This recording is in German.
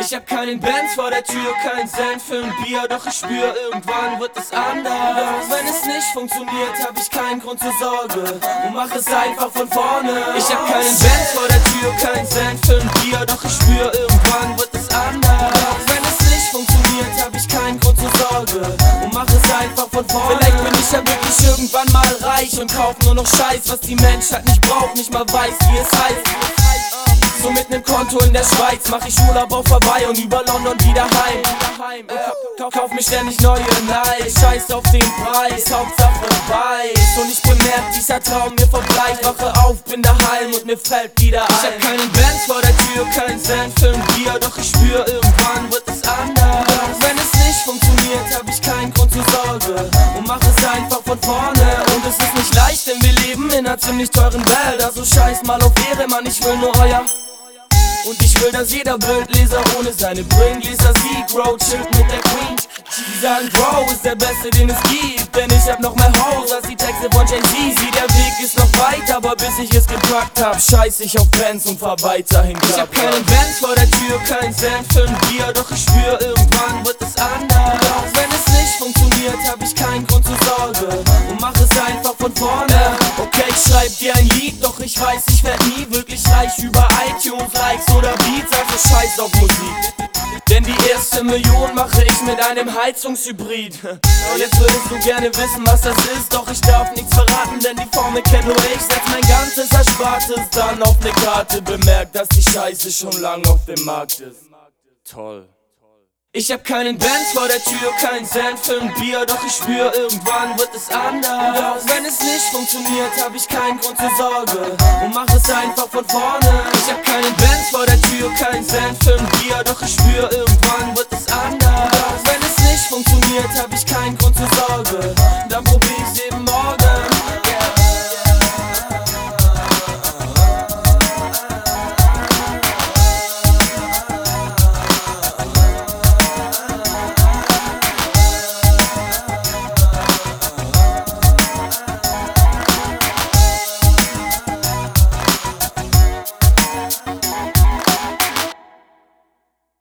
Ich hab keinen Benz vor der Tür, kein Cent für ein Bier, doch ich spür, irgendwann wird es anders. Wenn es nicht funktioniert, hab ich keinen Grund zur Sorge und mach es einfach von vorne. Ich hab keinen Benz vor der Tür, kein Cent für ein Bier, doch ich spür, irgendwann wird es anders. Wenn es nicht funktioniert, hab ich keinen Grund zur Sorge und mach es einfach von vorne. Vielleicht bin ich ja wirklich irgendwann mal reich und kauf nur noch Scheiß, was die Menschheit nicht braucht, nicht mal weiß, wie es heißt. So mit nem Konto in der Schweiz mach ich Urlaub auf Hawaii und über London wieder heim. Kauf mir ständig neue Nikes, scheiß auf den Preis, Hauptsache weiß. Und ich bemerk, dieser Traum mir verbleicht. Wache auf, bin daheim und mir fällt wieder ein. Ich hab keinen Benz vor der Tür, kein Cent für ein Bier, doch ich spür, irgendwann wird es anders. Wenn es nicht funktioniert, hab ich keinen Grund zur Sorge und mach es einfach von vorne. Und es ist nicht leicht, denn wir leben in einer ziemlich teuren Welt. Also scheiß mal auf Ehre, Mann, ich will nur euer. Und ich will, dass jeder Bildleser ohne seine Brillengläser sieht. Bro, chillt mit der Queen. Die sagen, Bro ist der Beste, den es gibt. Denn ich hab noch mehr Hoes als die Texte von Jay-Z. Sieh, der Weg ist noch weit, aber bis ich es gepackt hab, scheiß ich auf Benz und fahr weiterhin Klapp. Ich hab keinen Benz vor der Tür, kein Cent für ein Bier, doch ich spür, irgendwann wird es anders. Wenn es nicht funktioniert, hab ich keinen Grund zur Sorge und mach es einfach von vorne. Okay, ich schreib dir ein Lied, doch ich weiß, ich werd nie wirklich reich über iTunes, Likes oder Beats, also scheiß auf Musik. Denn die erste Million mache ich mit einem Heizungshybrid. Jetzt würdest du gerne wissen, was das ist, doch ich darf nichts verraten, denn die Formel kenn nur ich. Setz mein ganzes Erspartes dann auf ne Karte, bemerkt, dass die Scheiße schon lang auf dem Markt ist. Toll. Ich hab keinen Benz vor der Tür, kein Cent für ein Bier, doch ich spür, irgendwann wird es anders. Wenn es nicht funktioniert, hab ich keinen Grund zur Sorge und mach es einfach von vorne. Ich hab keinen Benz vor der Tür, kein Cent für ein Bier, doch ich spür, irgendwann wird es anders. Wenn es nicht funktioniert, hab ich keinen Grund zur Sorge, dann probier ich's eben morgen.